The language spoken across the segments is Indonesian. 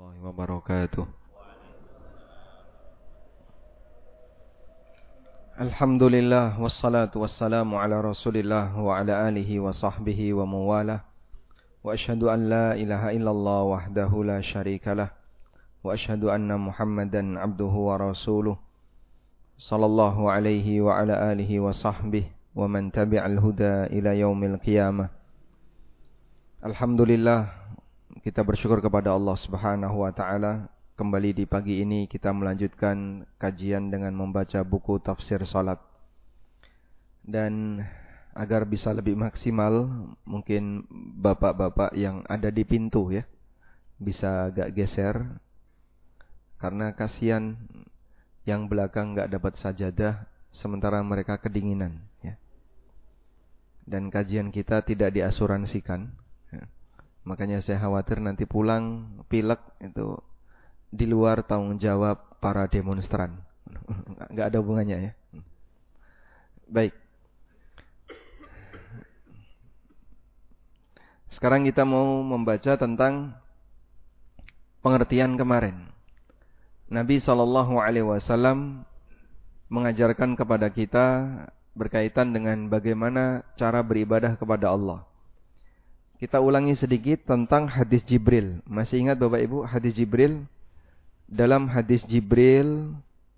Warahmatullahi wabarakatuh. Alhamdulillah wassalatu wassalamu ala Rasulillah wa ala alihi wa sahbihi wa mawalah. Wa asyhadu an la ilaha illallah wahdahu la syarikalah wa asyhadu anna Muhammadan abduhu wa rasuluh sallallahu alaihi wa ala alihi wa sahbihi wa man tabi'al huda ila yaumil qiyamah. Alhamdulillah, kita bersyukur kepada Allah Subhanahu wa taala. Kembali di pagi ini kita melanjutkan kajian dengan membaca buku tafsir salat. Dan agar bisa lebih maksimal, mungkin bapak-bapak yang ada di pintu ya bisa agak geser, karena kasihan yang belakang enggak dapat sajadah sementara mereka kedinginan ya. Dan kajian kita tidak diasuransikan ya. Makanya saya khawatir nanti pulang pilek itu di luar tanggung jawab para demonstran. Enggak ada hubungannya ya. Baik. Sekarang kita mau membaca tentang pengertian kemarin. Nabi SAW mengajarkan kepada kita berkaitan dengan bagaimana cara beribadah kepada Allah. Kita ulangi sedikit tentang hadis Jibril. Masih ingat Bapak Ibu hadis Jibril? Dalam hadis Jibril,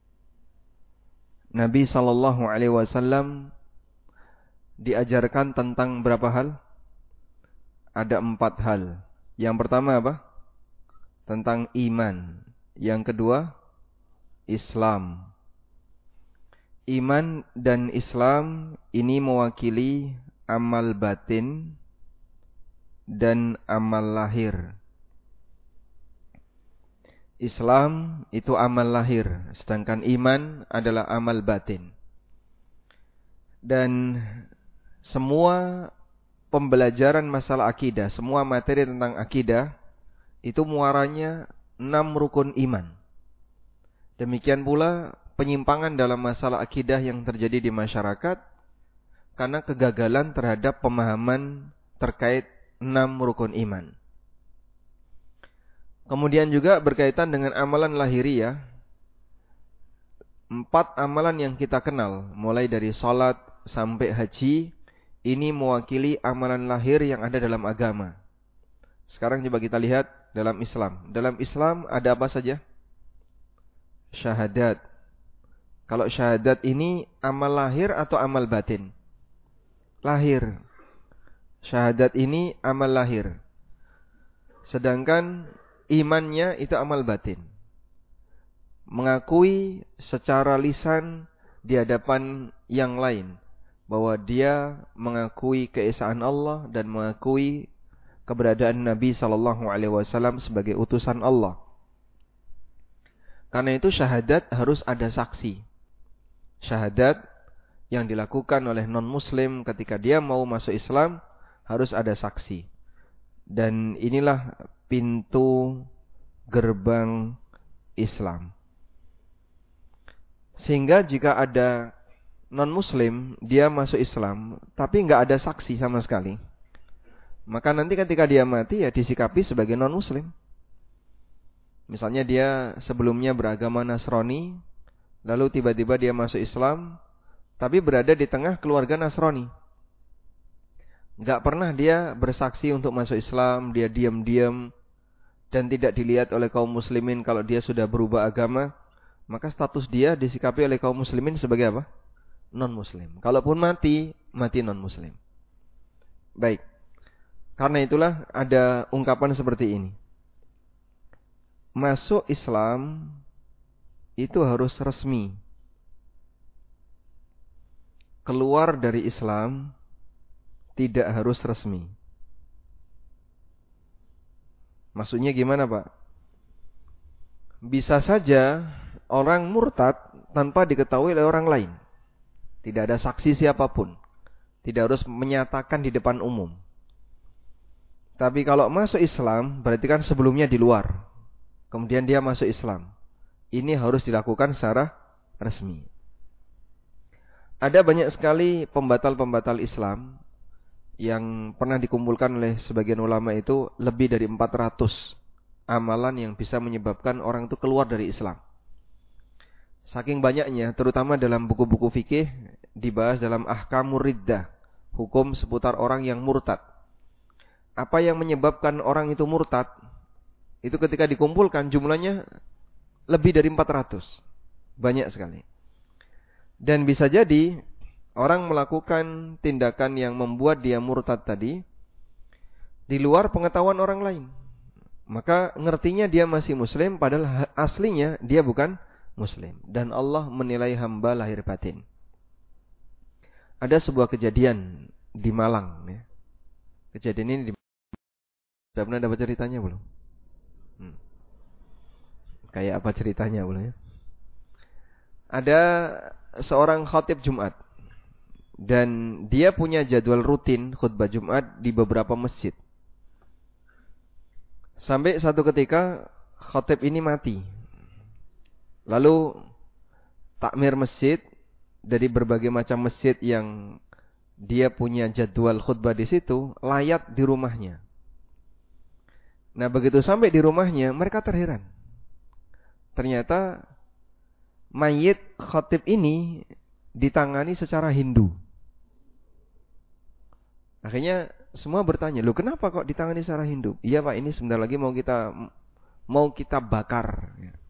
Nabi SAW diajarkan tentang berapa hal? Ada 4 hal. Yang pertama apa? Tentang iman. Yang kedua, Islam. Iman dan Islam ini mewakili amal batin dan amal lahir. Islam itu amal lahir, sedangkan iman adalah amal batin. Dan semua pembelajaran masalah akidah, semua materi tentang akidah itu muaranya 6 rukun iman. Demikian pula penyimpangan dalam masalah akidah yang terjadi di masyarakat karena kegagalan terhadap pemahaman terkait 6 rukun iman. Kemudian juga berkaitan dengan amalan lahiriah. 4 amalan yang kita kenal, mulai dari salat sampai haji, ini mewakili amalan lahir yang ada dalam agama. Sekarang coba kita lihat dalam Islam. Dalam Islam ada apa saja? Syahadat. Kalau syahadat ini amal lahir atau amal batin? Lahir. Syahadat ini amal lahir. Sedangkan imannya itu amal batin. Mengakui secara lisan di hadapan yang lain bahwa dia mengakui keesaan Allah dan mengakui keberadaan Nabi SAW sebagai utusan Allah. Karena itu syahadat harus ada saksi. Syahadat yang dilakukan oleh non-muslim ketika dia mau masuk Islam harus ada saksi. Dan inilah pintu gerbang Islam. Sehingga jika ada non-muslim, dia masuk Islam, tapi enggak ada saksi sama sekali, maka nanti ketika dia mati ya disikapi sebagai non-muslim. Misalnya dia sebelumnya beragama Nasrani, lalu tiba-tiba dia masuk Islam, tapi berada di tengah keluarga Nasrani. Enggak pernah dia bersaksi untuk masuk Islam, dia diam-diam dan tidak dilihat oleh kaum muslimin kalau dia sudah berubah agama, maka status dia disikapi oleh kaum muslimin sebagai apa? Non-muslim. Kalaupun mati, mati non-muslim. Baik. Karena itulah ada ungkapan seperti ini. Masuk Islam itu harus resmi. Keluar dari Islam tidak harus resmi. Maksudnya gimana Pak? Bisa saja orang murtad tanpa diketahui oleh orang lain. Tidak ada saksi siapapun. Tidak harus menyatakan di depan umum. Tapi kalau masuk Islam, berarti kan sebelumnya di luar. Kemudian dia masuk Islam. Ini harus dilakukan secara resmi. Ada banyak sekali pembatal-pembatal Islam yang pernah dikumpulkan oleh sebagian ulama itu lebih dari 400 amalan yang bisa menyebabkan orang itu keluar dari Islam. Saking banyaknya, terutama dalam buku-buku fikih dibahas dalam ahkamur riddah, hukum seputar orang yang murtad. Apa yang menyebabkan orang itu murtad? Itu ketika dikumpulkan jumlahnya lebih dari 400. Banyak sekali. Dan bisa jadi orang melakukan tindakan yang membuat dia murtad tadi di luar pengetahuan orang lain. Maka ngertinya dia masih muslim padahal aslinya dia bukan muslim. Dan Allah menilai hamba lahir batin. Ada sebuah kejadian di Malang. Ya. Kejadian ini sudah pernah dapat ceritanya belum? Kayak apa ceritanya belum ya? Ada seorang khatib Jumat. Dan dia punya jadwal rutin khutbah Jumat di beberapa masjid. Sampai satu ketika khatib ini mati. Lalu takmir masjid dari berbagai macam masjid yang dia punya jadwal khutbah di situ layat di rumahnya. Nah, begitu sampai di rumahnya mereka terheran. Ternyata mayit khatib ini ditangani secara Hindu. Akhirnya semua bertanya, "Loh, kenapa kok ditangani secara Hindu?" "Iya, Pak, ini sebentar lagi mau kita bakar."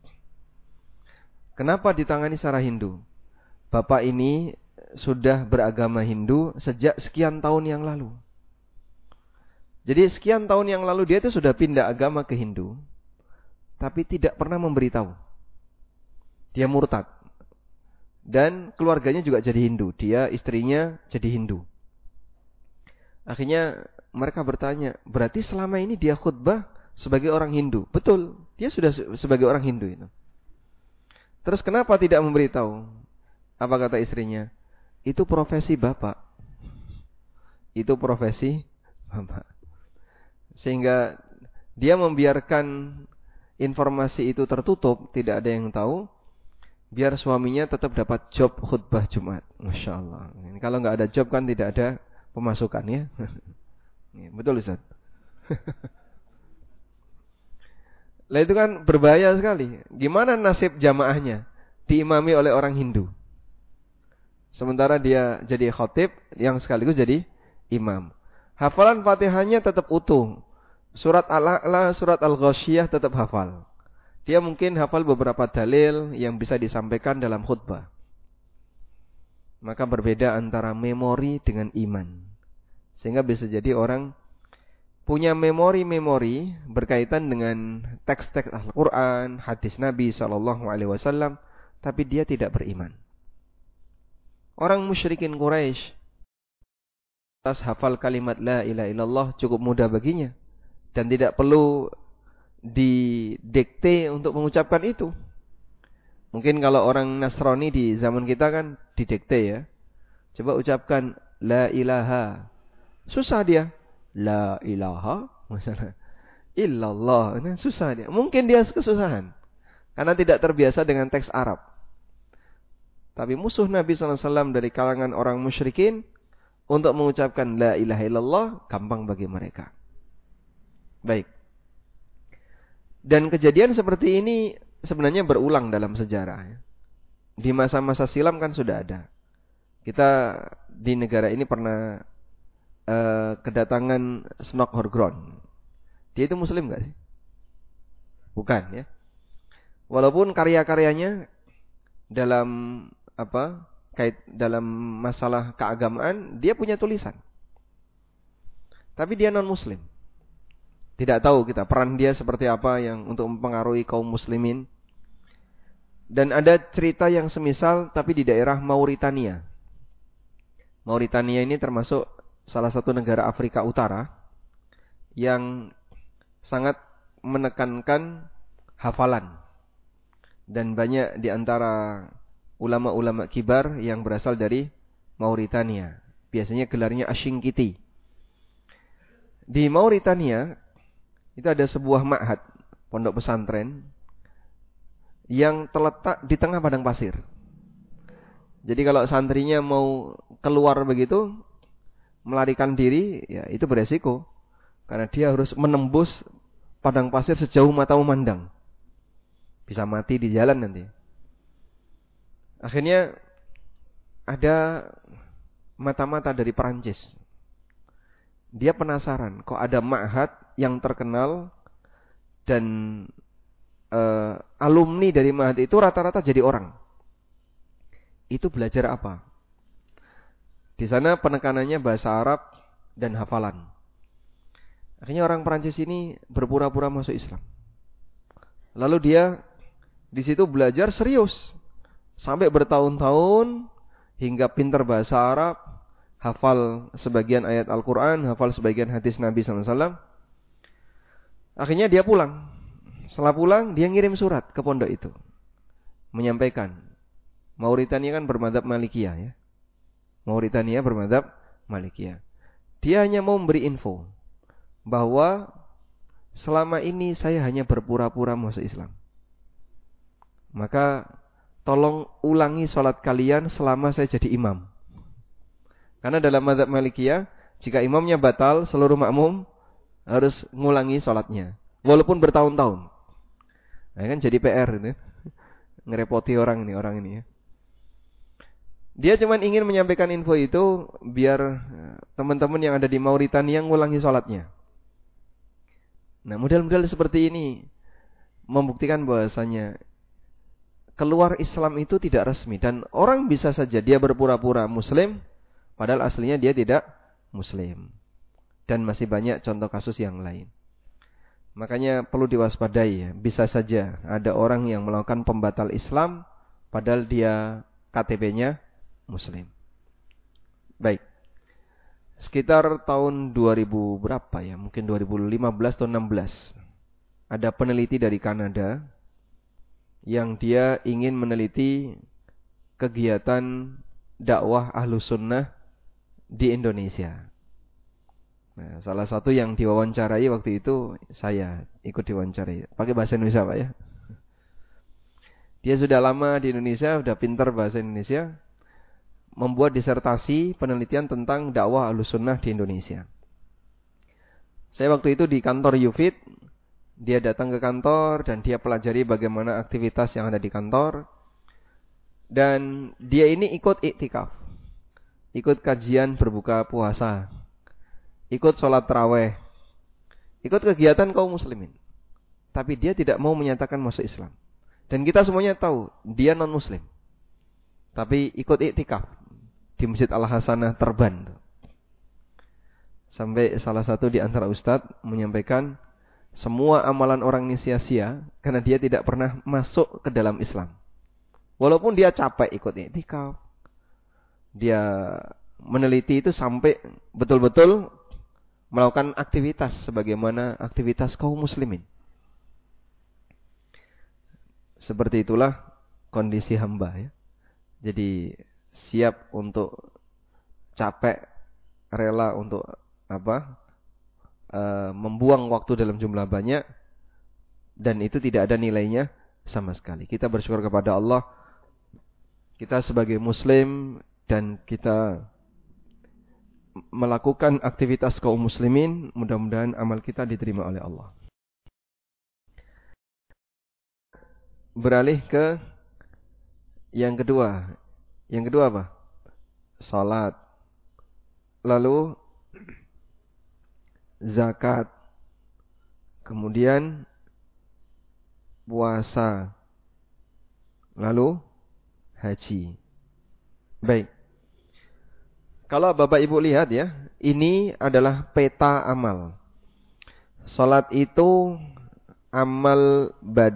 Kenapa ditangani secara Hindu? Bapak ini sudah beragama Hindu sejak sekian tahun yang lalu. Jadi sekian tahun yang lalu dia itu sudah pindah agama ke Hindu, tapi tidak pernah memberitahu. Dia murtad. Dan keluarganya juga jadi Hindu. Dia, istrinya jadi Hindu. Akhirnya mereka bertanya, berarti selama ini dia khutbah sebagai orang Hindu? Betul, dia sudah sebagai orang Hindu itu. Terus kenapa tidak memberitahu? Apa kata istrinya? Itu profesi bapak. Itu profesi bapak. Sehingga dia membiarkan informasi itu tertutup, tidak ada yang tahu, biar suaminya tetap dapat job khutbah Jumat. Masya Allah. Kalau nggak ada job kan tidak ada pemasukan ya. Betul Ustaz. Lah itu kan berbahaya sekali. Gimana nasib jamaahnya? Diimami oleh orang Hindu. Sementara dia jadi khatib yang sekaligus jadi imam. Hafalan Fatihahnya tetap utuh. Surat Al-A'la, surat Al-Ghasyiyah tetap hafal. Dia mungkin hafal beberapa dalil yang bisa disampaikan dalam khutbah. Maka berbeda antara memori dengan iman. Sehingga bisa jadi orang punya memori-memori berkaitan dengan teks-teks Al-Quran, hadis Nabi SAW, tapi dia tidak beriman. Orang musyrikin Quraisy, atas hafal kalimat la ilaha illallah cukup mudah baginya. Dan tidak perlu didikte untuk mengucapkan itu. Mungkin kalau orang Nasrani di zaman kita kan didikte ya. Coba ucapkan la ilaha. Susah dia. La ilaha. Masalah. Illallah. Nah, susah dia. Mungkin dia kesusahan. Karena tidak terbiasa dengan teks Arab. Tapi musuh Nabi SAW dari kalangan orang musyrikin, untuk mengucapkan la ilaha illallah, gampang bagi mereka. Baik. Dan kejadian seperti ini sebenarnya berulang dalam sejarah. Di masa-masa silam kan sudah ada. Kita di negara ini pernah kedatangan Snok Horgron. Dia itu muslim gak sih? Bukan ya. Walaupun karya-karyanya dalam dalam masalah keagamaan dia punya tulisan. Tapi dia non-muslim. Tidak tahu kita peran dia seperti apa yang untuk mempengaruhi kaum muslimin. Dan ada cerita yang semisal tapi di daerah Mauritania. Mauritania ini termasuk salah satu negara Afrika Utara yang sangat menekankan hafalan. Dan banyak di antara ulama-ulama kibar yang berasal dari Mauritania. Biasanya gelarnya Ashinkiti. Di Mauritania itu ada sebuah ma'had, pondok pesantren yang terletak di tengah padang pasir. Jadi kalau santrinya mau keluar begitu, melarikan diri, ya itu beresiko. Karena dia harus menembus padang pasir sejauh mata memandang. Bisa mati di jalan nanti. Akhirnya ada mata-mata dari Perancis. Dia penasaran, kok ada ma'had yang terkenal dan alumni dari ma'had itu rata-rata jadi orang. Itu belajar apa? Di sana penekanannya bahasa Arab dan hafalan. Akhirnya orang Perancis ini berpura-pura masuk Islam. Lalu dia di situ belajar serius sampai bertahun-tahun hingga pintar bahasa Arab, hafal sebagian ayat Al-Quran, hafal sebagian hadis Nabi SAW. Akhirnya dia pulang. Setelah pulang dia ngirim surat ke pondok itu, menyampaikan Mauritania kan bermadzhab Malikiyah ya. Mauritania bermadzhab Malikiyah. Dia hanya mau memberi info bahwa selama ini saya hanya berpura-pura masuk Islam. Maka tolong ulangi sholat kalian selama saya jadi imam. Karena dalam mazhab Malikiyah, jika imamnya batal, seluruh makmum harus ngulangi sholatnya. Walaupun bertahun-tahun. Nah kan jadi PR ini. Ngerepoti orang ini ya. Dia cuma ingin menyampaikan info itu biar teman-teman yang ada di Mauritania ngulangi sholatnya. Nah model-model seperti ini membuktikan bahwasanya keluar Islam itu tidak resmi. Dan orang bisa saja dia berpura-pura Muslim, padahal aslinya dia tidak Muslim. Dan masih banyak contoh kasus yang lain. Makanya perlu diwaspadai ya. Bisa saja ada orang yang melakukan pembatal Islam, padahal dia KTP-nya Muslim. Baik. Sekitar tahun 2000 berapa ya? Mungkin 2015 atau 16. Ada peneliti dari Kanada yang dia ingin meneliti kegiatan dakwah Ahlus Sunnah di Indonesia. Nah, salah satu yang diwawancarai waktu itu saya ikut diwawancarai. Pakai bahasa Indonesia Pak ya. Dia sudah lama di Indonesia, sudah pintar bahasa Indonesia, membuat disertasi penelitian tentang dakwah Ahlus Sunnah di Indonesia. Saya waktu itu di kantor Yufid. Dia datang ke kantor dan dia pelajari bagaimana aktivitas yang ada di kantor. Dan dia ini ikut iktikaf. Ikut kajian berbuka puasa. Ikut sholat tarawih. Ikut kegiatan kaum muslimin. Tapi dia tidak mau menyatakan masuk Islam. Dan kita semuanya tahu dia non muslim. Tapi ikut iktikaf di Masjid Al-Hasanah Terban. Sampai salah satu di antara ustadz menyampaikan semua amalan orang ini sia-sia karena dia tidak pernah masuk ke dalam Islam. Walaupun dia capek ikut iktikaf, dia meneliti itu sampai betul-betul melakukan aktivitas sebagaimana aktivitas kaum muslimin. Seperti itulah kondisi hamba ya. Jadi siap untuk capek, rela untuk membuang waktu dalam jumlah banyak, dan itu tidak ada nilainya sama sekali. Kita bersyukur kepada Allah, kita sebagai muslim dan kita melakukan aktivitas kaum muslimin, mudah-mudahan amal kita diterima oleh Allah. Beralih ke yang kedua. Yang kedua apa? Salat. Lalu zakat, kemudian puasa, lalu haji. Baik. Kalau Bapak Ibu lihat ya, ini adalah peta amal. Salat itu amal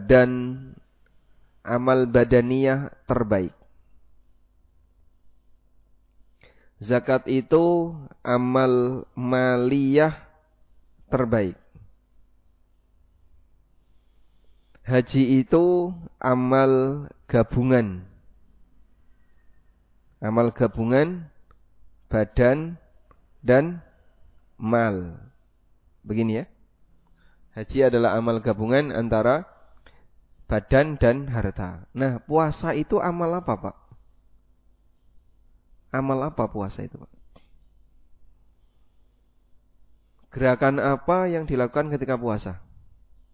badaniyah terbaik. Zakat itu amal maliyah terbaik. Haji itu amal gabungan. Amal gabungan badan dan mal. Begini ya. Haji adalah amal gabungan antara badan dan harta. Nah, puasa itu amal apa, Pak? Amal apa puasa itu, Pak? Gerakan apa yang dilakukan ketika puasa?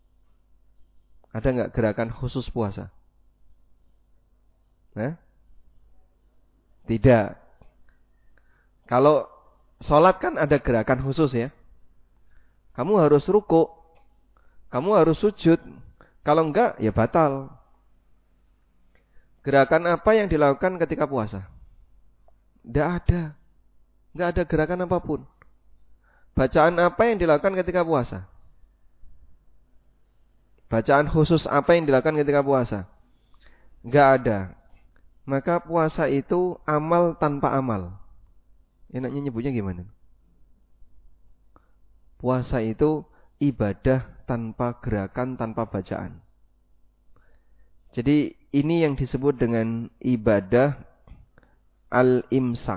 Ada nggak gerakan khusus puasa? Tidak. Kalau sholat kan ada gerakan khusus ya. Kamu harus ruku, kamu harus sujud. Kalau enggak, ya batal. Gerakan apa yang dilakukan ketika puasa? Tidak ada. Enggak ada gerakan apapun. Bacaan apa yang dilakukan ketika puasa? Bacaan khusus apa yang dilakukan ketika puasa? Enggak ada. Maka puasa itu amal tanpa amal. Enaknya nyebutnya gimana? Puasa itu ibadah tanpa gerakan, tanpa bacaan. Jadi ini yang disebut dengan ibadah al-imsak.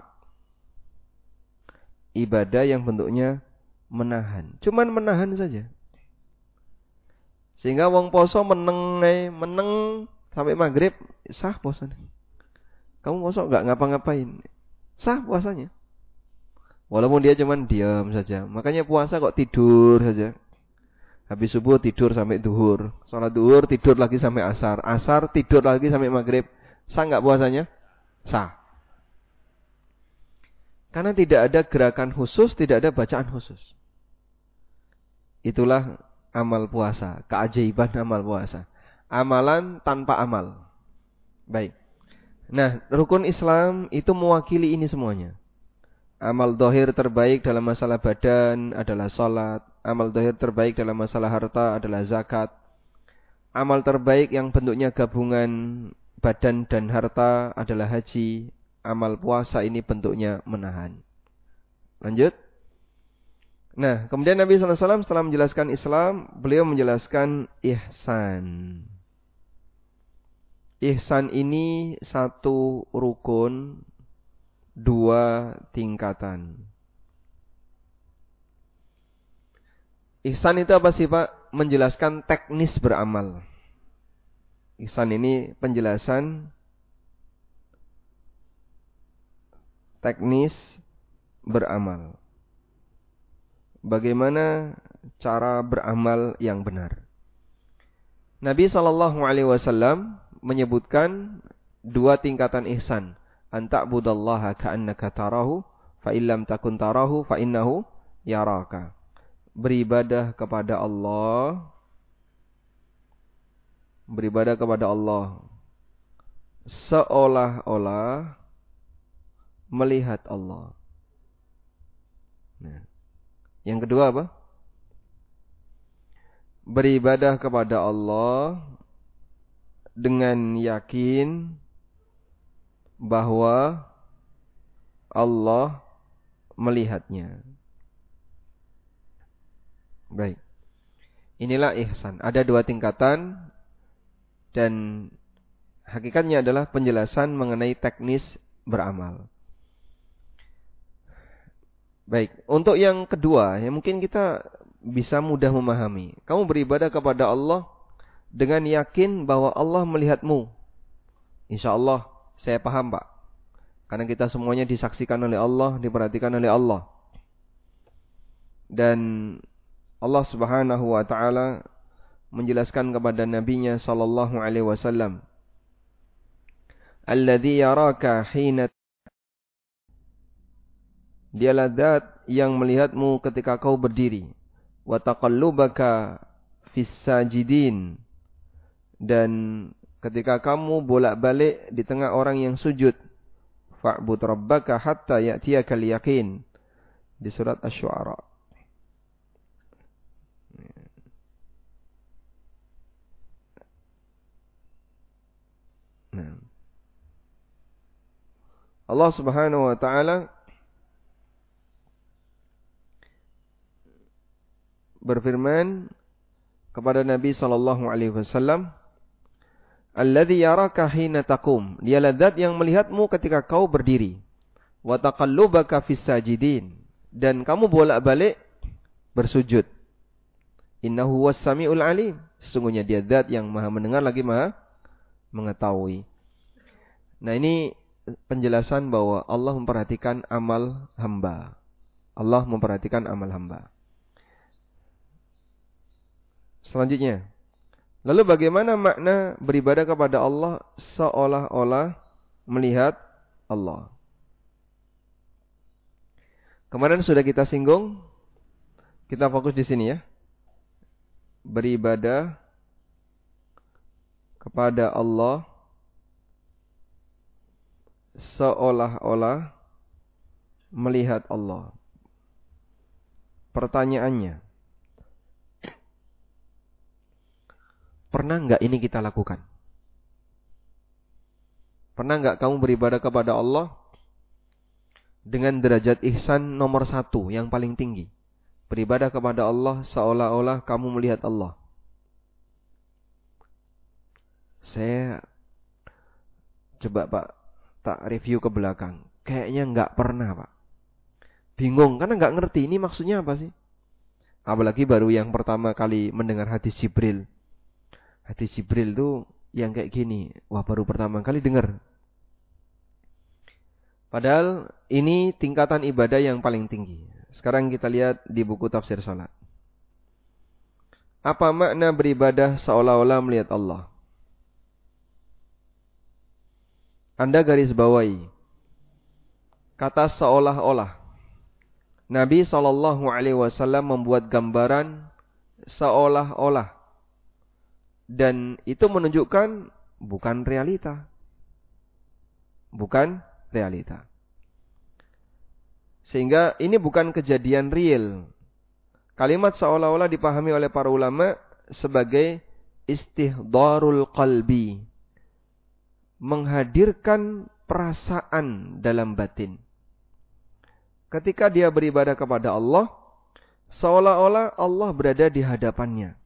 Ibadah yang bentuknya menahan. Cuman menahan saja. Sehingga wong poso meneng sampai maghrib, sah puasanya. Kamu poso enggak ngapa-ngapain, sah puasanya. Walaupun dia cuman diam saja. Makanya puasa kok tidur saja. Habis subuh tidur sampai duhur. Sholat duhur tidur lagi sampai asar. Asar tidur lagi sampai maghrib. Sah nggak puasanya? Sah. Karena tidak ada gerakan khusus, tidak ada bacaan khusus. Itulah amal puasa. Keajaiban amal puasa. Amalan tanpa amal. Baik. Nah, rukun Islam itu mewakili ini semuanya. Amal dohir terbaik dalam masalah badan adalah sholat. Amal dohir terbaik dalam masalah harta adalah zakat. Amal terbaik yang bentuknya gabungan badan dan harta adalah haji. Amal puasa ini bentuknya menahan. Lanjut. Nah, kemudian Nabi SAW setelah menjelaskan Islam, beliau menjelaskan ihsan. Ihsan ini satu rukun, dua tingkatan. Ihsan itu apa sih Pak? Menjelaskan teknis beramal. Ihsan ini penjelasan teknis beramal. Bagaimana cara beramal yang benar. Nabi SAW menyebutkan dua tingkatan ihsan. Anta'budallaha ka'annaka tarahu, fa illam takun tarahu, fa innahu yaraka. Beribadah kepada Allah seolah-olah melihat Allah. Nah, yang kedua apa? Beribadah kepada Allah dengan yakin bahwa Allah melihatnya. Baik. Inilah ihsan. Ada dua tingkatan dan hakikatnya adalah penjelasan mengenai teknis beramal. Baik, untuk yang kedua, ya mungkin kita bisa mudah memahami. Kamu beribadah kepada Allah dengan yakin bahwa Allah melihatmu. Insya Allah, saya paham Pak. Karena kita semuanya disaksikan oleh Allah, diperhatikan oleh Allah. Dan Allah Subhanahu wa taala menjelaskan kepada nabinya sallallahu alaihi wasallam, "Alladzi yaraka hina." Dialah zat yang melihatmu ketika kau berdiri. Wa taqallubaka fis sajidin. Dan ketika kamu bolak-balik di tengah orang yang sujud. Fa'bud rabbaka hatta ya'tiyakal yaqin. Di surat Asy-Syu'ara. Nah. Allah Subhanahu wa taala berfirman kepada Nabi sallallahu alaihi wasallam, "Alladzi yaraka hina taqum." Dialah zat yang melihatmu ketika kau berdiri. Wa taqallubaka fis sajidin. Dan kamu bolak-balik bersujud. Innahu was-sami'ul alim. Sesungguhnya dia zat yang Maha mendengar lagi Maha mengetahui. Nah, ini penjelasan bahwa Allah memperhatikan amal hamba. Allah memperhatikan amal hamba. Selanjutnya, Lalu bagaimana makna beribadah kepada Allah seolah-olah melihat Allah? Kemarin sudah kita singgung, kita fokus di sini ya. Beribadah kepada Allah seolah-olah melihat Allah. Pertanyaannya, pernah enggak ini kita lakukan? Pernah enggak kamu beribadah kepada Allah dengan derajat ihsan nomor 1 yang paling tinggi? Beribadah kepada Allah seolah-olah kamu melihat Allah. Saya coba Pak, tak review ke belakang. Kayaknya enggak pernah Pak. Bingung karena enggak ngerti ini maksudnya apa sih. Apalagi baru yang pertama kali mendengar hadis Jibril. Hadis Jibril tuh yang kayak gini. Wah, baru pertama kali dengar. Padahal ini tingkatan ibadah yang paling tinggi. Sekarang kita lihat di buku tafsir salat. Apa makna beribadah seolah-olah melihat Allah? Anda garis bawahi kata seolah-olah. Nabi SAW membuat gambaran seolah-olah. Dan itu menunjukkan bukan realita. Bukan realita. Sehingga ini bukan kejadian real. Kalimat seolah-olah dipahami oleh para ulama sebagai istihdarul qalbi. Menghadirkan perasaan dalam batin. Ketika dia beribadah kepada Allah, seolah-olah Allah berada di hadapannya.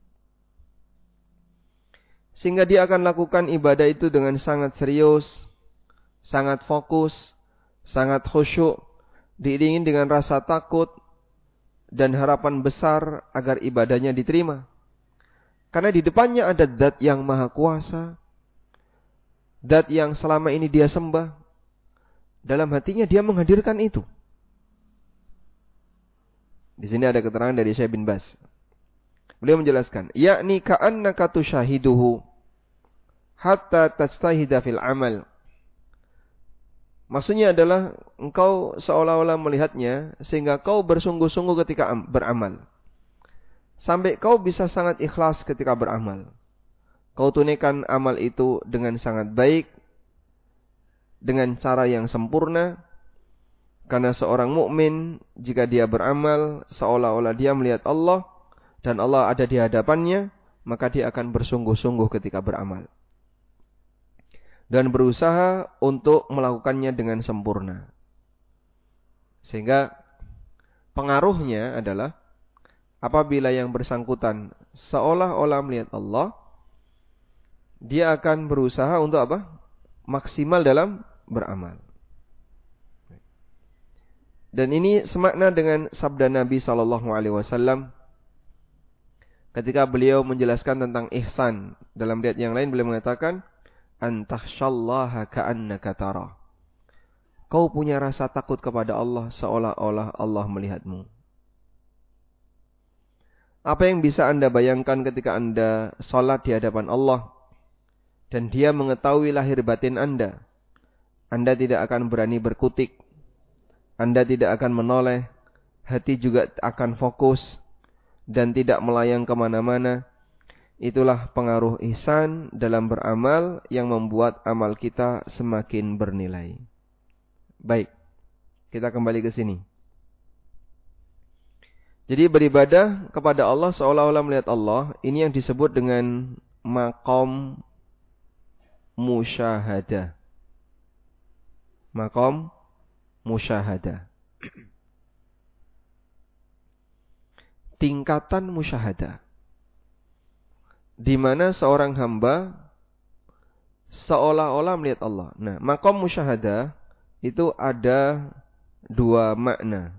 Sehingga dia akan lakukan ibadah itu dengan sangat serius, sangat fokus, sangat khusyuk, diiringi dengan rasa takut dan harapan besar agar ibadahnya diterima. Karena di depannya ada zat yang maha kuasa, zat yang selama ini dia sembah. Dalam hatinya dia menghadirkan itu. Di sini ada keterangan dari Syekh bin Baz. Beliau menjelaskan, yakni ka'annaka tushahiduhu hatta tajtahida fil amal. Maksudnya adalah engkau seolah-olah melihatnya sehingga kau bersungguh-sungguh ketika beramal. Sampai kau bisa sangat ikhlas ketika beramal. Kau tunaikan amal itu dengan sangat baik, dengan cara yang sempurna. Karena seorang mukmin jika dia beramal seolah-olah dia melihat Allah dan Allah ada di hadapannya, maka dia akan bersungguh-sungguh ketika beramal. Dan berusaha untuk melakukannya dengan sempurna. Sehingga pengaruhnya adalah apabila yang bersangkutan seolah-olah melihat Allah, dia akan berusaha untuk apa? Maksimal dalam beramal. Dan ini semakna dengan sabda Nabi SAW ketika beliau menjelaskan tentang ihsan. Dalam riwayat yang lain beliau mengatakan, antakhshallaha ka'annaka tara. Kau punya rasa takut kepada Allah seolah-olah Allah melihatmu. Apa yang bisa Anda bayangkan ketika Anda salat di hadapan Allah dan Dia mengetahui lahir batin Anda? Anda tidak akan berani berkutik. Anda tidak akan menoleh, hati juga akan fokus, dan tidak melayang kemana-mana. Itulah pengaruh ihsan dalam beramal yang membuat amal kita semakin bernilai. Baik, kita kembali ke sini. Jadi beribadah kepada Allah seolah-olah melihat Allah, ini yang disebut dengan maqam musyahadah. Maqam musyahadah. Tingkatan musyahadah. Di mana seorang hamba seolah-olah melihat Allah. Nah, maqam musyahadah itu ada dua makna.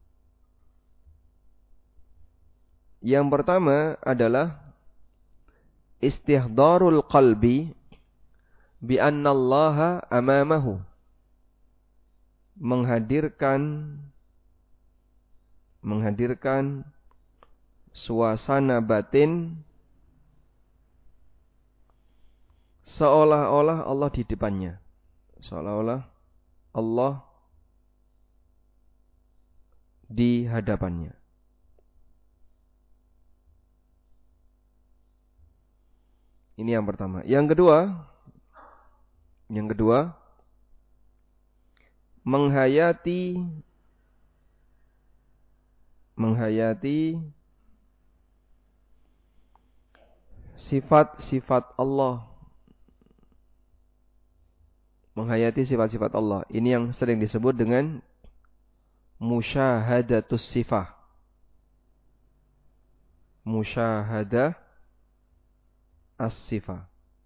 Yang pertama adalah istihdarul qalbi bi anna Allaha amamahu. Menghadirkan suasana batin seolah-olah Allah di depannya. Seolah-olah Allah di hadapannya. Ini yang pertama. Yang kedua, menghayati sifat-sifat Allah. Menghayati sifat-sifat Allah. Ini yang sering disebut dengan musyahadatus sifah. Musyahadah as-sifah.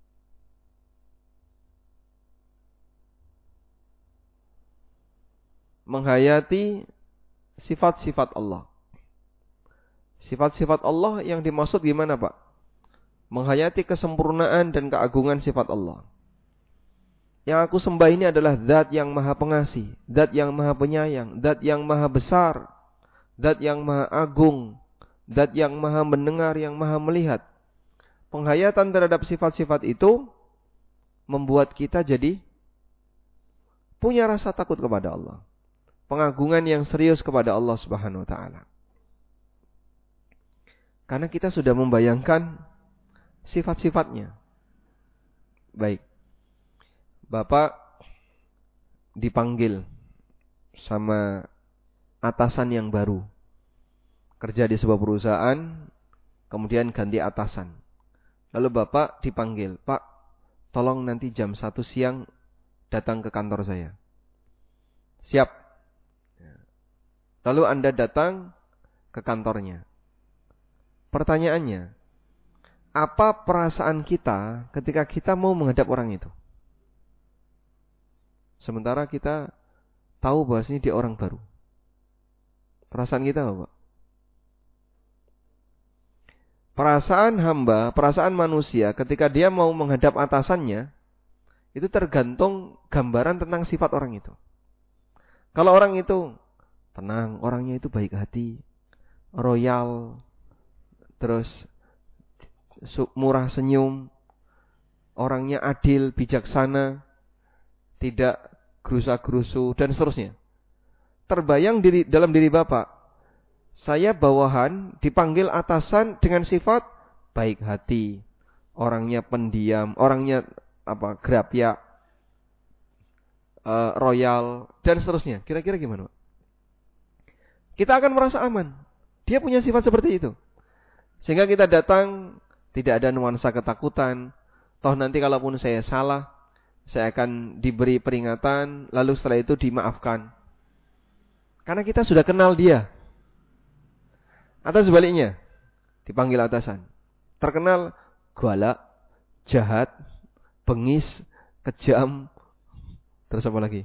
Menghayati sifat-sifat Allah. Sifat-sifat Allah yang dimaksud gimana, Pak? Menghayati kesempurnaan dan keagungan sifat Allah. Yang aku sembah ini adalah zat yang maha pengasih, zat yang maha penyayang, zat yang maha besar, zat yang maha agung, zat yang maha mendengar, yang maha melihat. Penghayatan terhadap sifat-sifat itu membuat kita jadi punya rasa takut kepada Allah. Pengagungan yang serius kepada Allah Subhanahu wa taala. Karena kita sudah membayangkan sifat-sifatnya. Baik. Bapak dipanggil sama atasan yang baru. Kerja di sebuah perusahaan, kemudian ganti atasan. Lalu Bapak dipanggil, Pak, tolong nanti jam 1 siang datang ke kantor saya. Siap. Lalu Anda datang ke kantornya. Pertanyaannya, apa perasaan kita ketika kita mau menghadap orang itu? Sementara kita tahu bahwasanya dia orang baru. Perasaan kita apa, Pak? Perasaan hamba, perasaan manusia ketika dia mau menghadap atasannya, itu tergantung gambaran tentang sifat orang itu. Kalau orang itu tenang, orangnya itu baik hati, royal, terus murah senyum, orangnya adil, bijaksana, tidak gerusa-gerusu, dan seterusnya. Terbayang dalam diri Bapak, saya bawahan dipanggil atasan dengan sifat baik hati, orangnya pendiam, orangnya gerapyak, royal, dan seterusnya. Kira-kira gimana, Pak? Kita akan merasa aman. Dia punya sifat seperti itu. Sehingga kita datang, tidak ada nuansa ketakutan. Toh nanti kalaupun saya salah, saya akan diberi peringatan, lalu setelah itu dimaafkan. Karena kita sudah kenal dia. Atau sebaliknya, dipanggil atasan. Terkenal galak, jahat, bengis, kejam, terus apa lagi?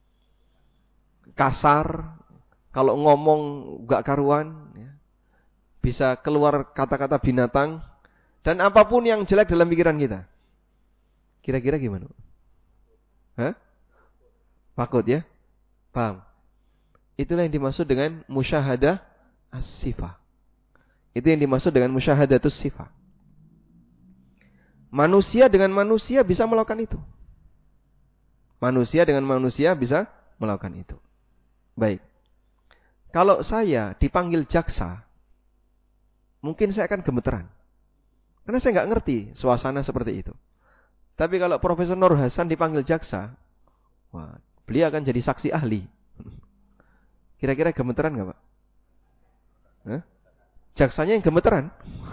Kasar, kalau ngomong gak karuan, ya. Bisa keluar kata-kata binatang, dan apapun yang jelek dalam pikiran kita. Kira-kira gimana? Hah? Takut ya? Paham? Itulah yang dimaksud dengan musyahadah as-sifah. Itu yang dimaksud dengan musyahadatus sifah. Manusia dengan manusia bisa melakukan itu. Manusia dengan manusia bisa melakukan itu. Baik. Kalau saya dipanggil jaksa, mungkin saya akan gemeteran. Karena saya nggak ngerti suasana seperti itu. Tapi kalau Profesor Nur Hasan dipanggil jaksa, wah, beliau akan jadi saksi ahli. Kira-kira gemeteran nggak, Pak? Hah? Jaksanya yang gemeteran.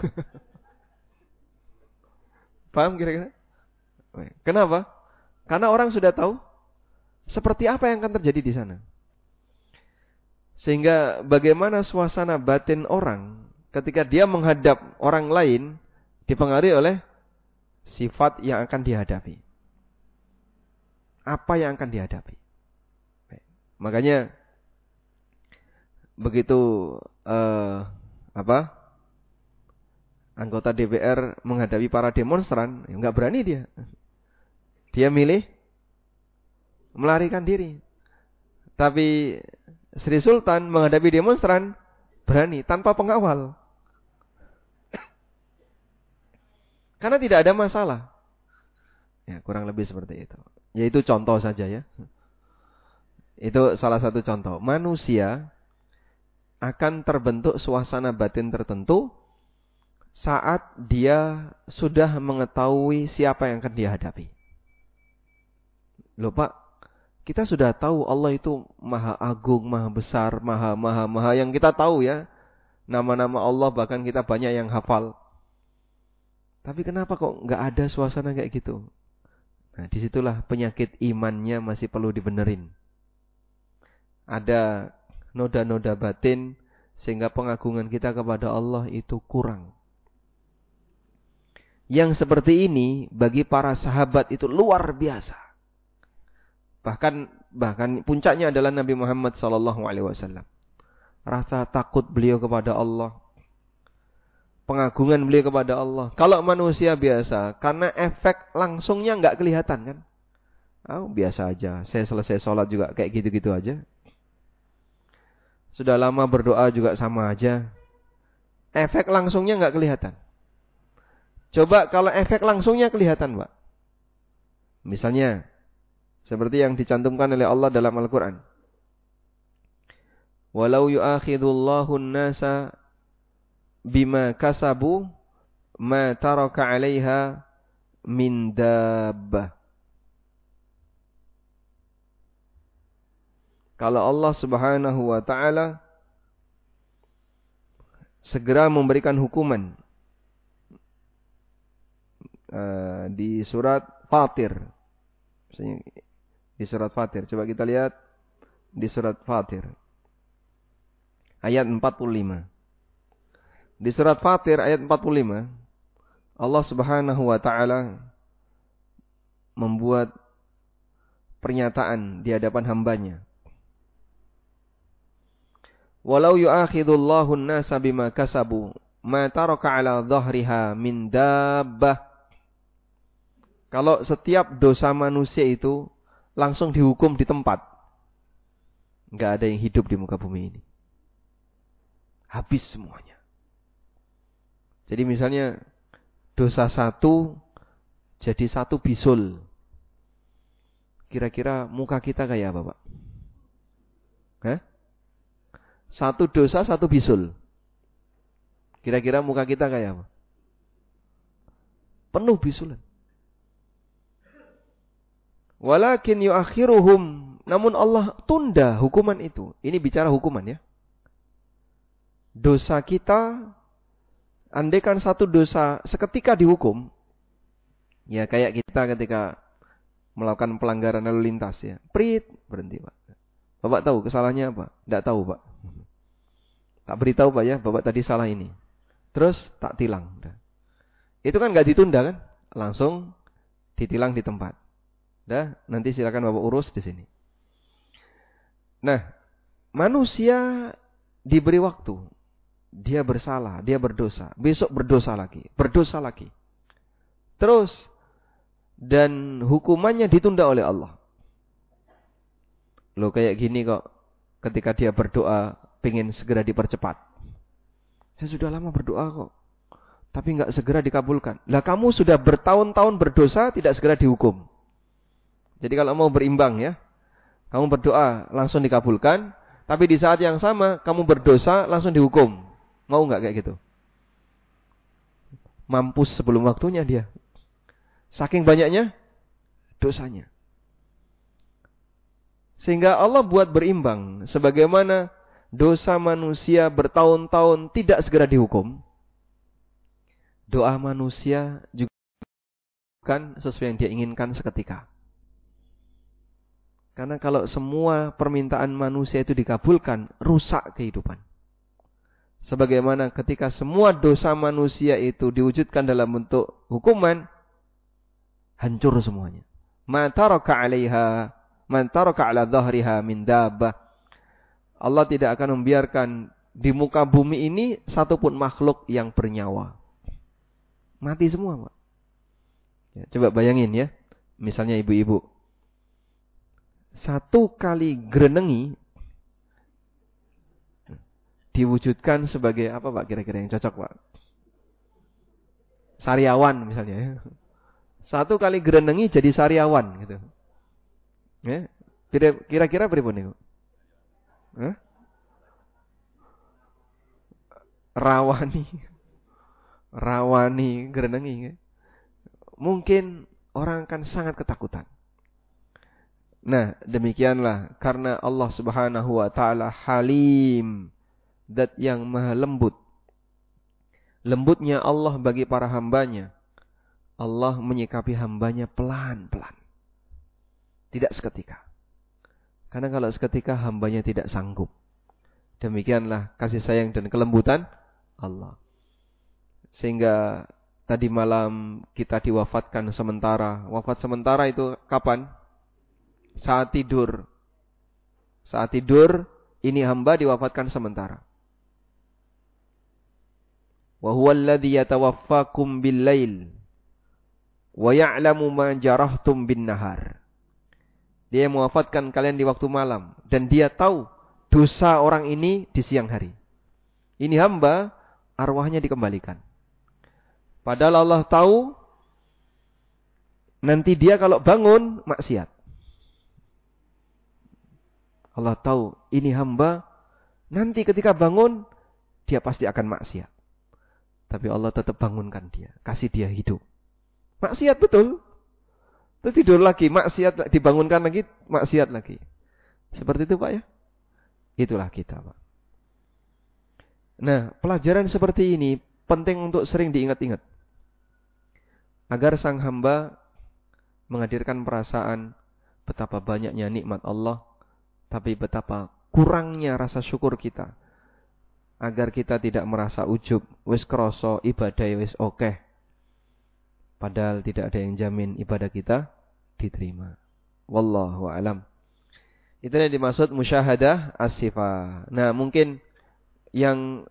Paham kira-kira? Kenapa? Karena orang sudah tahu seperti apa yang akan terjadi di sana. Sehingga bagaimana suasana batin orang ketika dia menghadap orang lain dipengaruhi oleh sifat yang akan dihadapi. Apa yang akan dihadapi. Makanya begitu anggota DPR menghadapi para demonstran, nggak berani dia. Dia milih melarikan diri. Tapi Sri Sultan menghadapi demonstran berani tanpa pengawal. Karena tidak ada masalah. Ya, kurang lebih seperti itu. Yaitu contoh saja ya. Itu salah satu contoh. Manusia akan terbentuk suasana batin tertentu saat dia sudah mengetahui siapa yang akan dia hadapi. Loh Pak, kita sudah tahu Allah itu maha agung, maha besar, maha yang kita tahu ya. Nama-nama Allah bahkan kita banyak yang hafal. Tapi kenapa kok nggak ada suasana kayak gitu? Nah, disitulah penyakit imannya masih perlu dibenerin. Ada noda-noda batin sehingga pengagungan kita kepada Allah itu kurang. Yang seperti ini bagi para sahabat itu luar biasa. Bahkan puncaknya adalah Nabi Muhammad SAW. Rasa takut beliau kepada Allah, pengagungan beliau kepada Allah. Kalau manusia biasa, karena efek langsungnya nggak kelihatan kan. Oh, biasa aja, saya selesai sholat juga kayak gitu-gitu aja. Sudah lama berdoa juga sama aja. Efek langsungnya nggak kelihatan. Coba kalau efek langsungnya kelihatan, Pak. Misalnya, seperti yang dicantumkan oleh Allah dalam Al-Quran. Walau yu'akhidullahu an-nasa bima kasabu ma taraka 'alaiha min dabbah. Kalau Allah Subhanahu wa taala segera memberikan hukuman di surat Fatir. Di surat Fatir, coba kita lihat di surat Fatir ayat 45. Di surat Fatir ayat 45, Allah Subhanahu wa taala membuat pernyataan di hadapan hambanya. Walau yu'akhidullahu an-nasa bima kasabu ma taraka 'ala dhahriha min dabbah. Kalau setiap dosa manusia itu langsung dihukum di tempat, enggak ada yang hidup di muka bumi ini. Habis semuanya. Jadi misalnya dosa satu jadi satu bisul. Kira-kira muka kita kayak apa, Pak? Hah? Satu dosa satu bisul. Kira-kira muka kita kayak apa? Penuh bisulan. Walakin yuakhiruhum, namun Allah tunda hukuman itu. Ini bicara hukuman ya. Dosa kita, andaikan satu dosa seketika dihukum, ya kayak kita ketika melakukan pelanggaran lalu lintas ya, prit, berhenti Pak. Bapak tahu kesalahannya apa? Tidak tahu Pak. Tak beritahu Pak ya, Bapak tadi salah ini. Terus tak tilang. Itu kan nggak ditunda kan? Langsung ditilang di tempat. Dah, nanti silakan Bapak urus di sini. Nah, manusia diberi waktu. Dia bersalah, dia berdosa. Besok berdosa lagi. Terus, dan hukumannya ditunda oleh Allah. Loh kayak gini kok, ketika dia berdoa, pengen segera dipercepat. Saya sudah lama berdoa kok, tapi nggak segera dikabulkan. Lah kamu sudah bertahun-tahun berdosa, tidak segera dihukum. Jadi kalau mau berimbang ya, kamu berdoa langsung dikabulkan, tapi di saat yang sama kamu berdosa langsung dihukum. Mau nggak kayak gitu? Mampus sebelum waktunya dia. Saking banyaknya dosanya. Sehingga Allah buat berimbang. Sebagaimana dosa manusia bertahun-tahun tidak segera dihukum, doa manusia juga bukan sesuai yang dia inginkan seketika. Karena kalau semua permintaan manusia itu dikabulkan, rusak kehidupan. Sebagaimana ketika semua dosa manusia itu diwujudkan dalam bentuk hukuman, hancur semuanya. Man taraka 'ala dhahriha min dabbah. Allah tidak akan membiarkan di muka bumi ini satupun makhluk yang bernyawa. Mati semua, Pak. Ya, coba bayangin ya. Misalnya ibu-ibu. Satu kali grenengi diwujudkan sebagai apa Pak kira-kira yang cocok Pak? Sariawan misalnya ya. Satu kali gerenengi jadi sariawan gitu. Ya. Kira-kira pripun niku? Hah? Rawani gerenengi. Mungkin orang akan sangat ketakutan. Nah, demikianlah karena Allah Subhanahu wa taala Halim, zat yang maha lembut. Lembutnya Allah bagi para hambanya. Allah menyikapi hambanya pelan-pelan. Tidak seketika. Karena kalau seketika hambanya tidak sanggup. Demikianlah kasih sayang dan kelembutan Allah. Sehingga tadi malam kita diwafatkan sementara. Wafat sementara itu kapan? Saat tidur. Saat tidur ini hamba diwafatkan sementara. Wa huwal ladzi yatawaffakum bil-lail wa ya'lamu ma jarahtum bin-nahar. Dia mewafatkan kalian di waktu malam dan dia tahu dosa orang ini di siang hari. Ini hamba arwahnya dikembalikan. Padahal Allah tahu nanti dia kalau bangun maksiat. Allah tahu ini hamba nanti ketika bangun dia pasti akan maksiat. Tapi Allah tetap bangunkan dia, kasih dia hidup. Maksiat betul. Terus tidur lagi, maksiat, dibangunkan lagi, maksiat lagi. Seperti itu Pak ya? Itulah kita Pak. Nah, pelajaran seperti ini penting untuk sering diingat-ingat. Agar sang hamba menghadirkan perasaan betapa banyaknya nikmat Allah, tapi betapa kurangnya rasa syukur kita. Agar kita tidak merasa ujub, wis kroso ibadah wis oke. Padahal tidak ada yang jamin ibadah kita diterima. Wallahu a'lam. Itu yang dimaksud musyahadah as-sifat. Nah, mungkin yang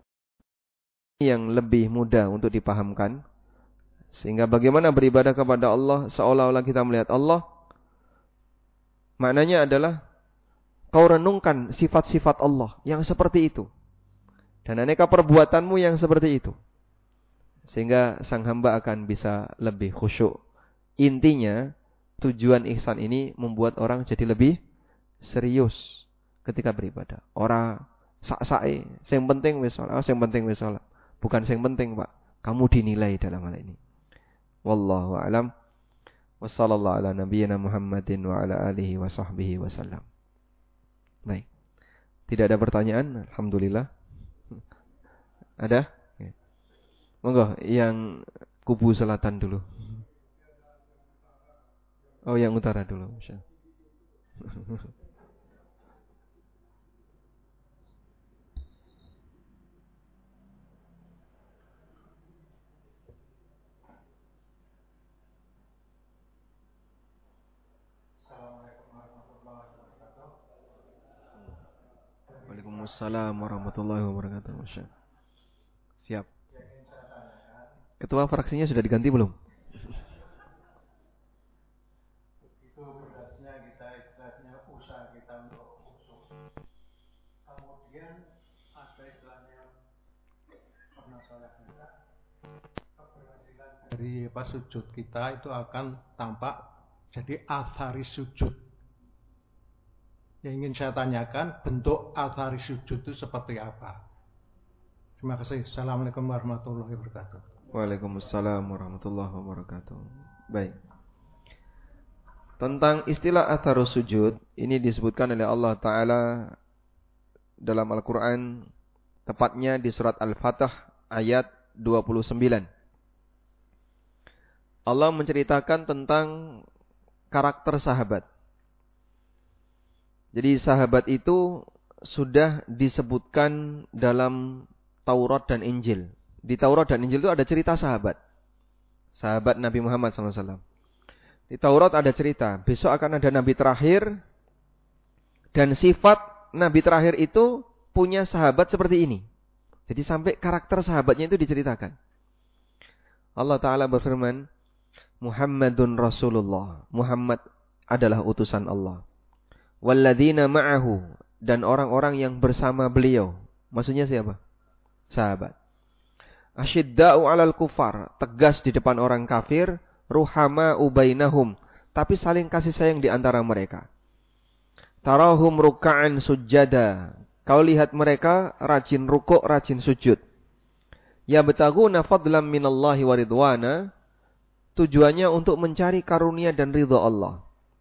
lebih mudah untuk dipahamkan. Sehingga bagaimana beribadah kepada Allah seolah-olah kita melihat Allah. Maknanya adalah kau renungkan sifat-sifat Allah yang seperti itu. Dan aneka perbuatanmu yang seperti itu. Sehingga sang hamba akan bisa lebih khusyuk. Intinya, tujuan ihsan ini membuat orang jadi lebih serius ketika beribadah. Orang sak-sae, yang penting wis salat, yang penting wis salat. Bukan yang penting, Pak. Kamu dinilai dalam hal ini. Wallahu a'lam. Wassallallahu ala nabiyyina Muhammadin wa ala alihi wa sahbihi wasallam. Baik. Tidak ada pertanyaan? Alhamdulillah. Ada? Monggo, yang kubu selatan dulu. Oh, yang utara dulu. Waalaikumsalam warahmatullahi wabarakatuh. Siap. Ketua fraksinya sudah diganti belum? Itu beratnya kita istilahnya usaha kita untuk khusus. Kemudian ada istilahnya pernah saya baca keberhasilan dari pas sujud kita itu akan tampak jadi athari sujud. Yang ingin saya tanyakan bentuk athari sujud itu seperti apa? Terima kasih. Assalamualaikum warahmatullahi wabarakatuh. Waalaikumsalam warahmatullahi wabarakatuh. Baik. Tentang istilah atharus sujud, ini disebutkan oleh Allah Ta'ala dalam Al-Quran, tepatnya di surat Al-Fatah ayat 29. Allah menceritakan tentang karakter sahabat. Jadi sahabat itu sudah disebutkan dalam Taurat dan Injil. Di Taurat dan Injil itu ada cerita sahabat. Sahabat Nabi Muhammad SAW. Di Taurat ada cerita, besok akan ada Nabi terakhir. Dan sifat Nabi terakhir itu punya sahabat seperti ini. Jadi sampai karakter sahabatnya itu diceritakan. Allah Ta'ala berfirman, Muhammadun Rasulullah. Muhammad adalah utusan Allah. Walladzina ma'ahu. Dan orang-orang yang bersama beliau. Maksudnya siapa? Sahabat. Asyidda'u 'alal kufar, tegas di depan orang kafir, ruhama'u bainahum, tapi saling kasih sayang di antara mereka. Tarahum ruk'an sujjada. Kau lihat mereka rajin rukuk, rajin sujud. Yabtaguna fadlan minallahi wa ridwana. Tujuannya untuk mencari karunia dan ridha Allah.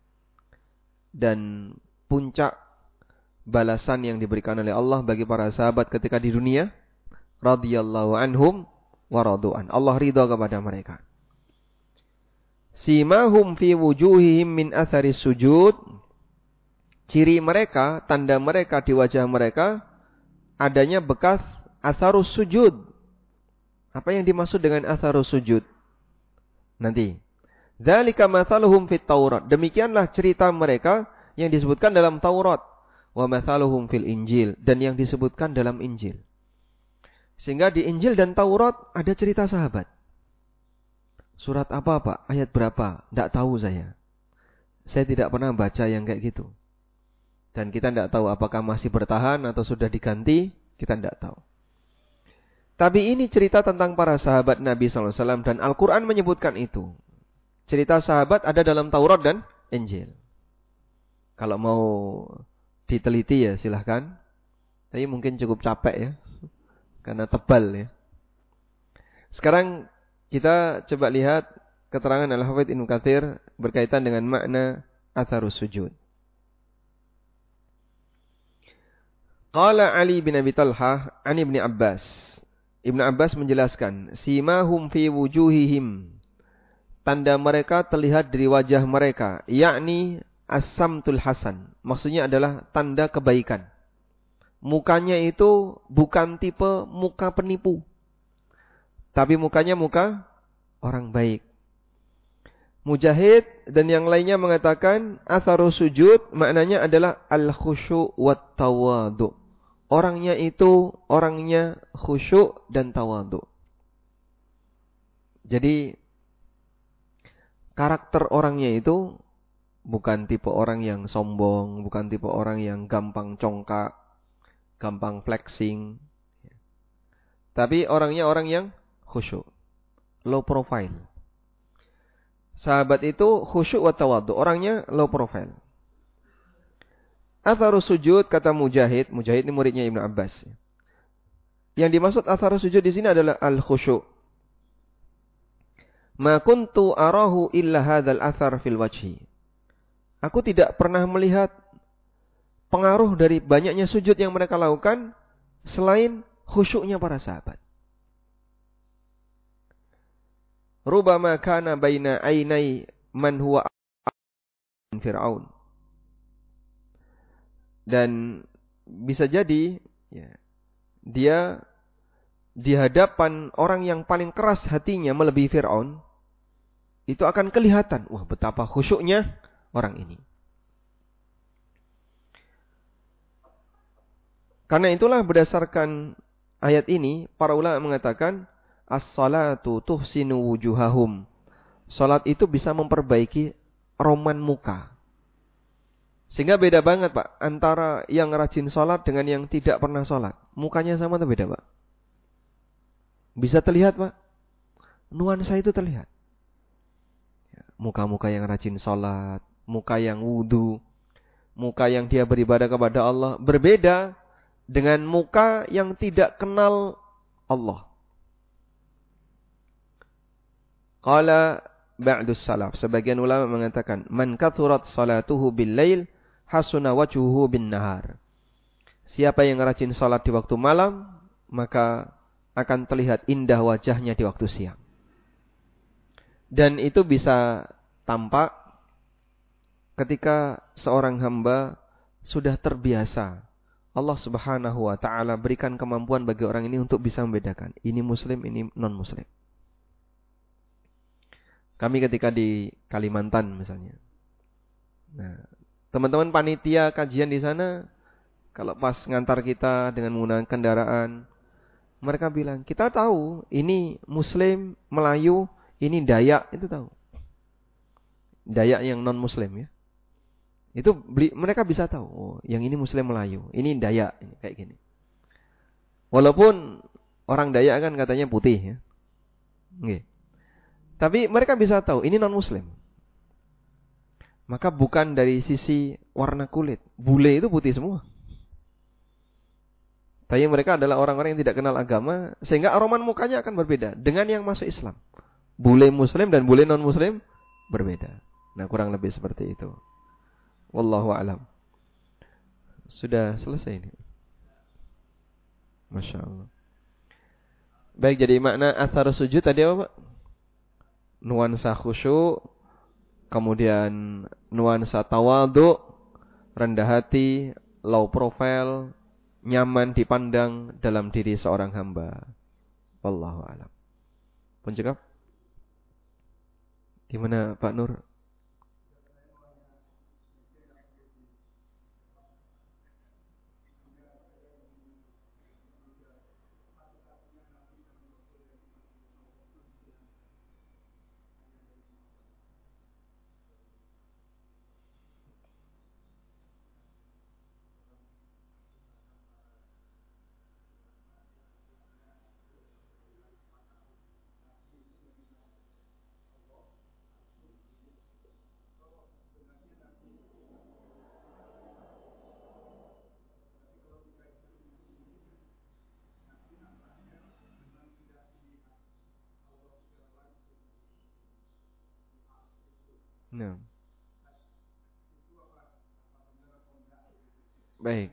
Dan puncak balasan yang diberikan oleh Allah bagi para sahabat ketika di dunia, radhiyallahu anhum wa radu'an. Allah ridha kepada mereka. Simahum fi wujuhihim min athari sujud. Ciri mereka, tanda mereka di wajah mereka, adanya bekas atharus sujud. Apa yang dimaksud dengan atharus sujud? Nanti. Dzalika mathaluhum fit Taurat. Demikianlah cerita mereka yang disebutkan dalam Taurat. Wa mathaluhum fil Injil. Dan yang disebutkan dalam Injil. Sehingga di Injil dan Taurat ada cerita sahabat. Surat apa Pak? Ayat berapa? Tidak tahu saya. Saya tidak pernah baca yang kayak gitu. Dan kita tidak tahu apakah masih bertahan atau sudah diganti. Kita tidak tahu. Tapi ini cerita tentang para sahabat Nabi SAW. Dan Al-Quran menyebutkan itu. Cerita sahabat ada dalam Taurat dan Injil. Kalau mau diteliti ya silahkan. Tapi mungkin cukup capek ya. Karena tebal ya. Sekarang kita coba lihat keterangan Al-Hafidz Ibnu Katsir berkaitan dengan makna atharus sujud. Qala Ali bin Abi Talhah an Ibnu Abbas. Ibnu Abbas menjelaskan, simahum fi wujuhihim. Tanda mereka terlihat dari wajah mereka, yakni as-samtul hasan. Maksudnya adalah tanda kebaikan. Mukanya itu bukan tipe muka penipu. Tapi mukanya muka orang baik. Mujahid dan yang lainnya mengatakan atharus sujud maknanya adalah al-khusyu' wat tawadu'. Orangnya itu orangnya khusyuk dan tawadu'. Jadi karakter orangnya itu bukan tipe orang yang sombong, bukan tipe orang yang gampang congkak, gampang flexing. Tapi orangnya orang yang khusyuk, low profile. Sahabat itu khusyuk wa tawadu, orangnya low profile. Atharus sujud kata Mujahid, Mujahid ini muridnya Ibnu Abbas. Yang dimaksud atharus sujud di sini adalah al-khusyuk. Ma kuntu arahu illa hadzal athar fil wajhi. Aku tidak pernah melihat pengaruh dari banyaknya sujud yang mereka lakukan selain khusyuknya para sahabat. Rubama kana baina ainai man huwa Fir'aun. Dan bisa jadi ya, dia di hadapan orang yang paling keras hatinya melebihi Fir'aun, itu akan kelihatan, wah betapa khusyuknya orang ini. Karena itulah berdasarkan ayat ini, para ulama mengatakan, as-salatu tuhsinu wujuhahum. Salat itu bisa memperbaiki roman muka. Sehingga beda banget Pak, antara yang rajin salat dengan yang tidak pernah salat. Mukanya sama atau beda Pak? Bisa terlihat Pak? Nuansa itu terlihat. Muka-muka yang rajin salat, muka yang wudu, muka yang dia beribadah kepada Allah, berbeda dengan muka yang tidak kenal Allah. Qala ba'dus salaf, sebagian ulama mengatakan, man kathurat salatuhu bil-lail hasuna wajhuhu bin-nahar. Siapa yang rajin salat di waktu malam, maka akan terlihat indah wajahnya di waktu siang. Dan itu bisa tampak ketika seorang hamba sudah terbiasa. Allah Subhanahu wa taala berikan kemampuan bagi orang ini untuk bisa membedakan ini muslim, ini non-muslim. Kami ketika di Kalimantan misalnya. Nah, teman-teman panitia kajian di sana kalau pas ngantar kita dengan menggunakan kendaraan, mereka bilang, "Kita tahu ini muslim, Melayu, ini Dayak," itu tahu. Dayak yang non-muslim ya. Itu mereka bisa tahu, oh, yang ini muslim Melayu, ini Dayak, ini kayak gini. Walaupun orang Dayak kan katanya putih ya. Nggih. Tapi mereka bisa tahu ini non-muslim. Maka bukan dari sisi warna kulit. Bule itu putih semua. Tapi mereka adalah orang-orang yang tidak kenal agama, sehingga aroma mukanya akan berbeda dengan yang masuk Islam. Bule muslim dan bule non-muslim berbeda. Nah, kurang lebih seperti itu. Wallahu a'lam. Sudah selesai ini. Masya Allah. Baik, jadi makna athar sujud tadi apa Pak? Nuansa khusyuk, kemudian nuansa tawadhu, rendah hati, low profile, nyaman dipandang dalam diri seorang hamba. Wallahu a'lam. Pun cakap? Gimana Pak Nur? Nah. Baik.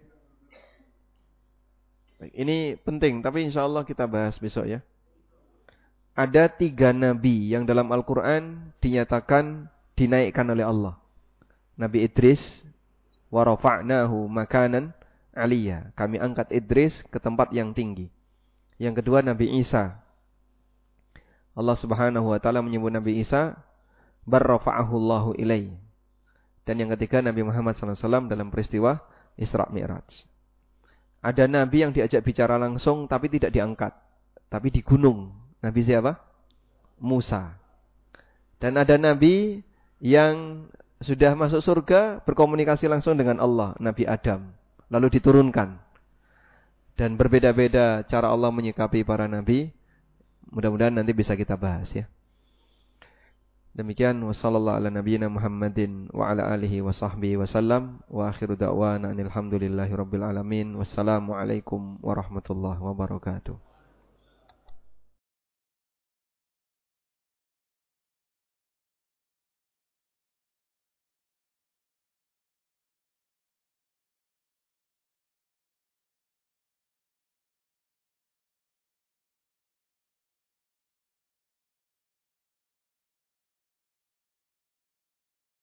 Baik. Ini penting, tapi insya Allah kita bahas besok ya. Ada 3 nabi yang dalam Al-Quran dinyatakan dinaikkan oleh Allah. Nabi Idris, wa rafa'nahu makanan aliyya. Kami angkat Idris ke tempat yang tinggi. Yang kedua Nabi Isa. Allah Subhanahu wa taala menyebut Nabi Isa barrafa'ahu Allahu ilaihi. Dan yang ketiga Nabi Muhammad SAW dalam peristiwa Isra Mi'raj. Ada nabi yang diajak bicara langsung tapi tidak diangkat, tapi di gunung. Nabi siapa? Musa. Dan ada nabi yang sudah masuk surga berkomunikasi langsung dengan Allah, Nabi Adam. Lalu diturunkan. Dan berbeda-beda cara Allah menyikapi para nabi. Mudah-mudahan nanti bisa kita bahas ya. Demikian wassallallahu ala nabiyyina Muhammadin wa ala alihi wa sahbihi wasallam wa akhiru da'wana alhamdulillahi rabbil alamin. Wassalamu alaikum warahmatullahi wabarakatuh.